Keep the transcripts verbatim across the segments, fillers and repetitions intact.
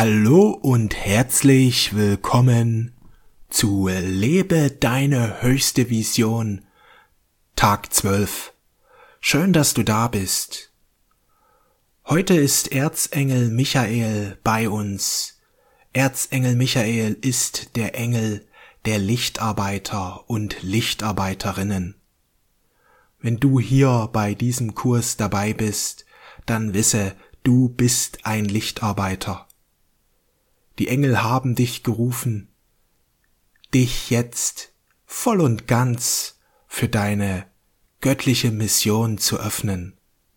Hallo und herzlich willkommen zu Lebe deine höchste Vision, Tag zwölf. Schön, dass du da bist. Heute ist Erzengel Michael bei uns. Erzengel Michael ist der Engel der Lichtarbeiter und Lichtarbeiterinnen. Wenn du hier bei diesem Kurs dabei bist, dann wisse, du bist ein Lichtarbeiter. Die Engel haben dich gerufen, dich jetzt voll und ganz für deine göttliche Mission zu öffnen.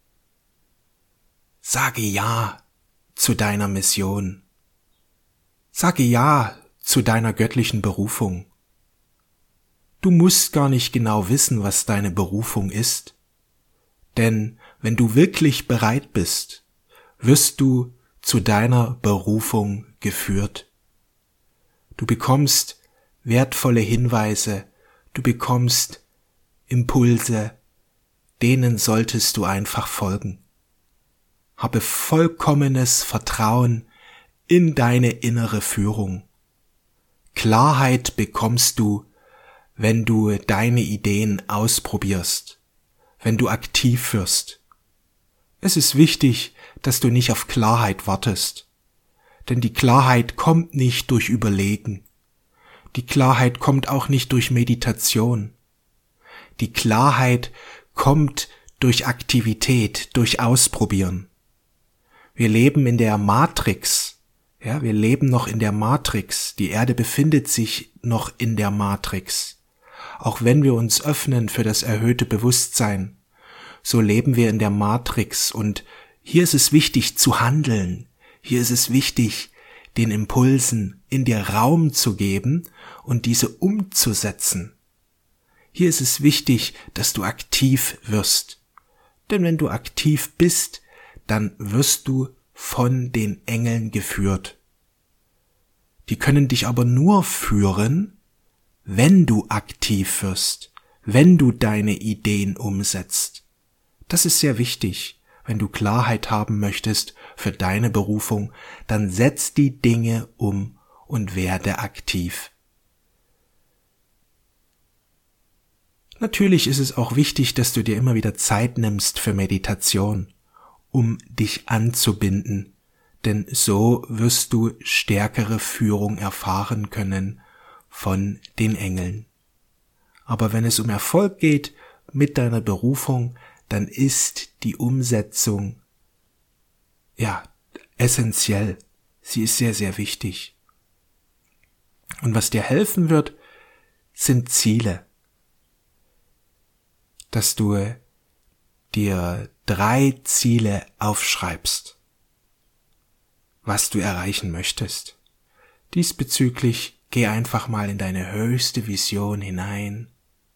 Sage Ja zu deiner Mission. Sage Ja zu deiner göttlichen Berufung. Du musst gar nicht genau wissen, was deine Berufung ist. Denn wenn du wirklich bereit bist, wirst du zu deiner Berufung geführt. Du bekommst wertvolle Hinweise, du bekommst Impulse, denen solltest du einfach folgen. Habe vollkommenes Vertrauen in deine innere Führung. Klarheit bekommst du, wenn du deine Ideen ausprobierst, wenn du aktiv wirst. Es ist wichtig, dass du nicht auf Klarheit wartest, denn die Klarheit kommt nicht durch Überlegen. Die Klarheit kommt auch nicht durch Meditation. Die Klarheit kommt durch Aktivität, durch Ausprobieren. Wir leben in der Matrix, ja, wir leben noch in der Matrix. Die Erde befindet sich noch in der Matrix. Auch wenn wir uns öffnen für das erhöhte Bewusstsein, so leben wir in der Matrix und hier ist es wichtig zu handeln. Hier ist es wichtig, den Impulsen in dir Raum zu geben und diese umzusetzen. Hier ist es wichtig, dass du aktiv wirst. Denn wenn du aktiv bist, dann wirst du von den Engeln geführt. Die können dich aber nur führen, wenn du aktiv wirst, wenn du deine Ideen umsetzt. Das ist sehr wichtig. Wenn du Klarheit haben möchtest für deine Berufung, dann setz die Dinge um und werde aktiv. Natürlich ist es auch wichtig, dass du dir immer wieder Zeit nimmst für Meditation, um dich anzubinden, denn so wirst du stärkere Führung erfahren können von den Engeln. Aber wenn es um Erfolg geht mit deiner Berufung, dann ist die Umsetzung, ja, essentiell. Sie ist sehr, sehr wichtig. Und was dir helfen wird, sind Ziele. Dass du dir drei Ziele aufschreibst, was du erreichen möchtest. Diesbezüglich geh einfach mal in deine höchste Vision hinein.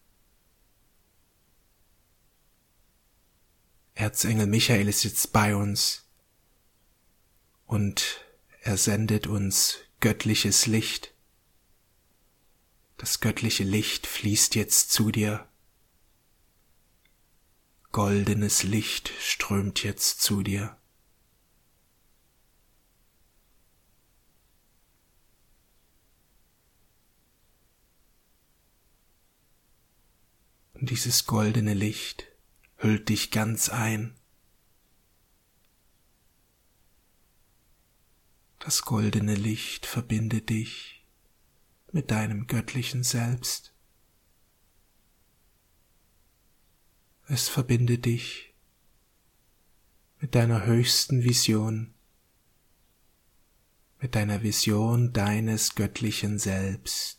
Erzengel Michael ist jetzt bei uns und er sendet uns göttliches Licht. Das göttliche Licht fließt jetzt zu dir. Goldenes Licht strömt jetzt zu dir. Und dieses goldene Licht hüllt dich ganz ein. Das goldene Licht verbindet dich mit deinem göttlichen Selbst. Es verbindet dich mit deiner höchsten Vision, mit deiner Vision deines göttlichen Selbst.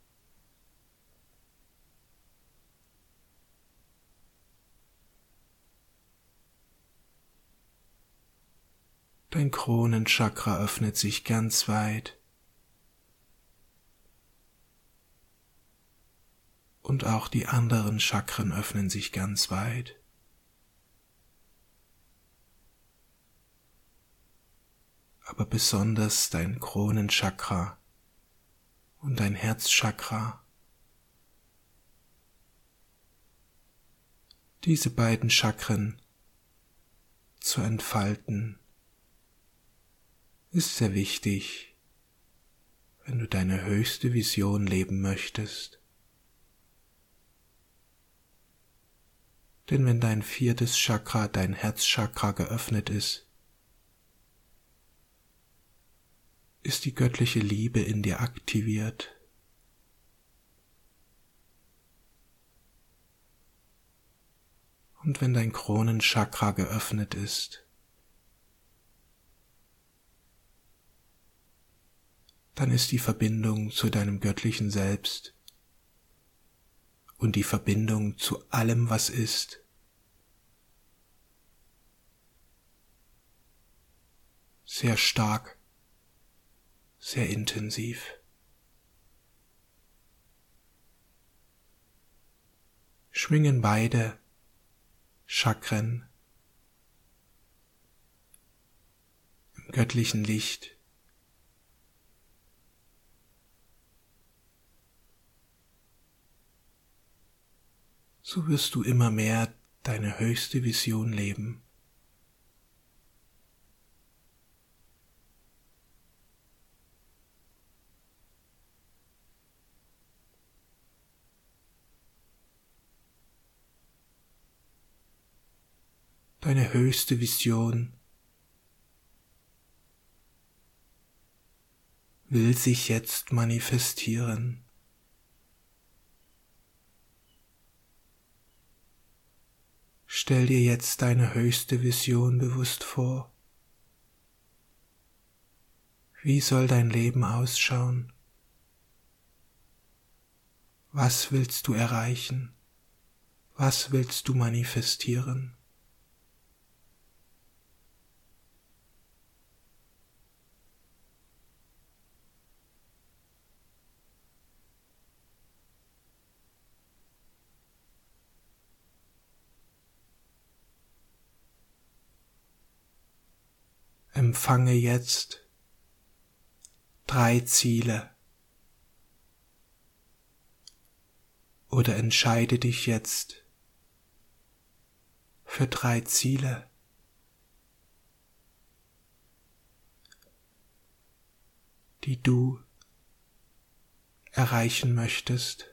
Dein Kronenchakra öffnet sich ganz weit und auch die anderen Chakren öffnen sich ganz weit. Aber besonders dein Kronenchakra und dein Herzchakra, diese beiden Chakren zu entfalten ist sehr wichtig, wenn du deine höchste Vision leben möchtest. Denn wenn dein viertes Chakra, dein Herzchakra geöffnet ist, ist die göttliche Liebe in dir aktiviert. Und wenn dein Kronenchakra geöffnet ist, dann ist die Verbindung zu deinem göttlichen Selbst und die Verbindung zu allem, was ist, sehr stark, sehr intensiv. Schwingen beide Chakren im göttlichen Licht. So wirst du immer mehr deine höchste Vision leben. Deine höchste Vision will sich jetzt manifestieren. Stell dir jetzt deine höchste Vision bewusst vor. Wie soll dein Leben ausschauen? Was willst du erreichen? Was willst du manifestieren? Empfange jetzt drei Ziele oder entscheide dich jetzt für drei Ziele, die du erreichen möchtest.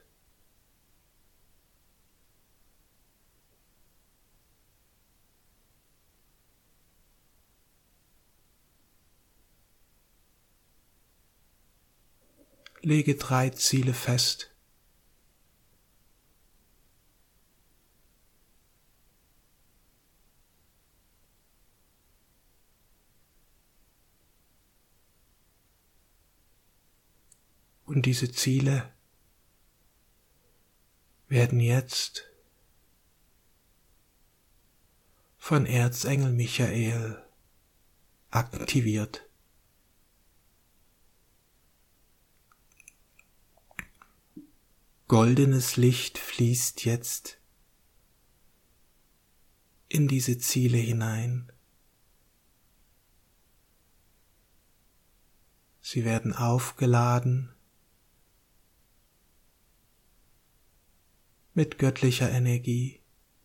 Lege drei Ziele fest. Und diese Ziele werden jetzt von Erzengel Michael aktiviert. Goldenes Licht fließt jetzt in diese Ziele hinein. Sie werden aufgeladen mit göttlicher Energie.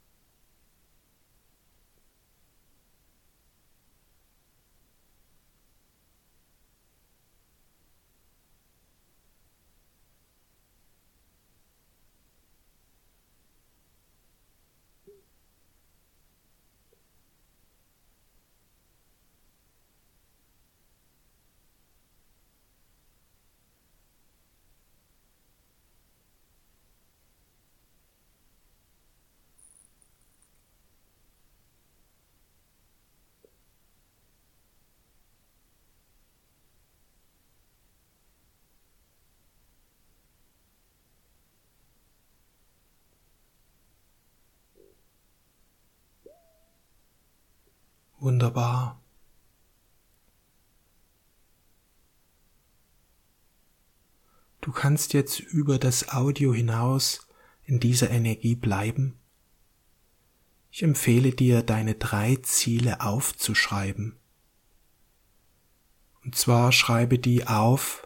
Wunderbar. Du kannst jetzt über das Audio hinaus in dieser Energie bleiben. Ich empfehle dir, deine drei Ziele aufzuschreiben. Und zwar schreibe die auf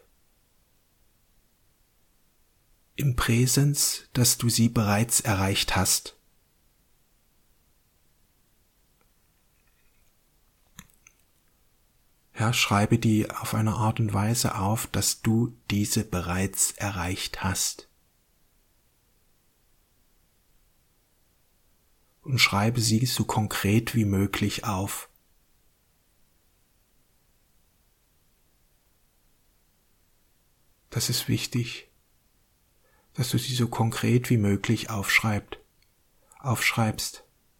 im Präsens, dass du sie bereits erreicht hast. Ja, schreibe die auf eine Art und Weise auf, dass du diese bereits erreicht hast. Und schreibe sie so konkret wie möglich auf. Das ist wichtig, dass du sie so konkret wie möglich aufschreibst. aufschreibst.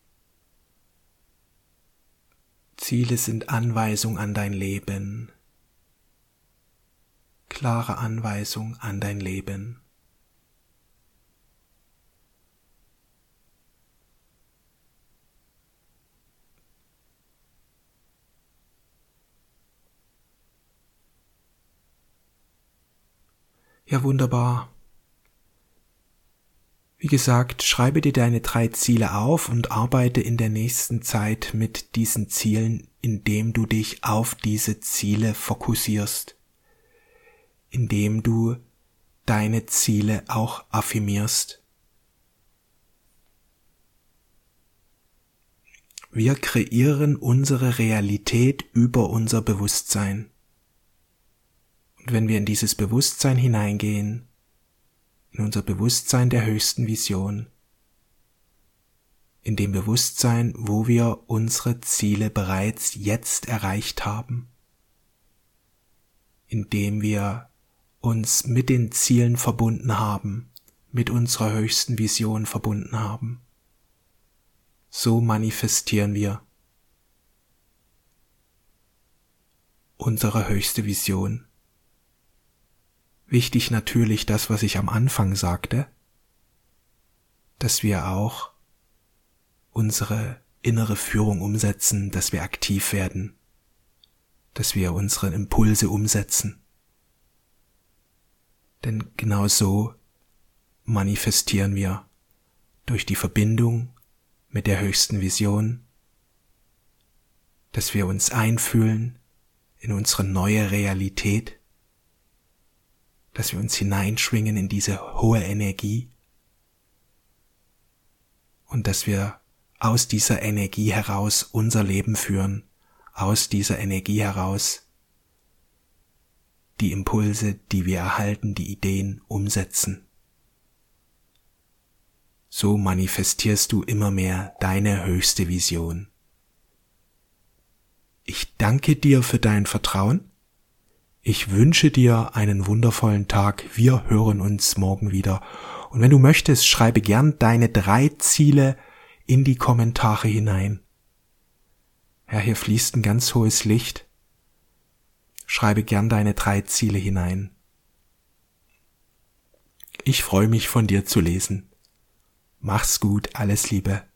Ziele sind Anweisung an dein Leben. Klare Anweisung an dein Leben. Ja, wunderbar. Wie gesagt, schreibe dir deine drei Ziele auf und arbeite in der nächsten Zeit mit diesen Zielen, indem du dich auf diese Ziele fokussierst, indem du deine Ziele auch affirmierst. Wir kreieren unsere Realität über unser Bewusstsein. Und wenn wir in dieses Bewusstsein hineingehen, in unser Bewusstsein der höchsten Vision, in dem Bewusstsein, wo wir unsere Ziele bereits jetzt erreicht haben, in dem wir uns mit den Zielen verbunden haben, mit unserer höchsten Vision verbunden haben, so manifestieren wir unsere höchste Vision. Wichtig natürlich das, was ich am Anfang sagte, dass wir auch unsere innere Führung umsetzen, dass wir aktiv werden, dass wir unsere Impulse umsetzen. Denn genau so manifestieren wir durch die Verbindung mit der höchsten Vision, dass wir uns einfühlen in unsere neue Realität, dass wir uns hineinschwingen in diese hohe Energie und dass wir aus dieser Energie heraus unser Leben führen, aus dieser Energie heraus die Impulse, die wir erhalten, die Ideen umsetzen. So manifestierst du immer mehr deine höchste Vision. Ich danke dir für dein Vertrauen. Ich wünsche dir einen wundervollen Tag. Wir hören uns morgen wieder. Und wenn du möchtest, schreibe gern deine drei Ziele in die Kommentare hinein. Ja, hier fließt ein ganz hohes Licht. Schreibe gern deine drei Ziele hinein. Ich freue mich, von dir zu lesen. Mach's gut, alles Liebe.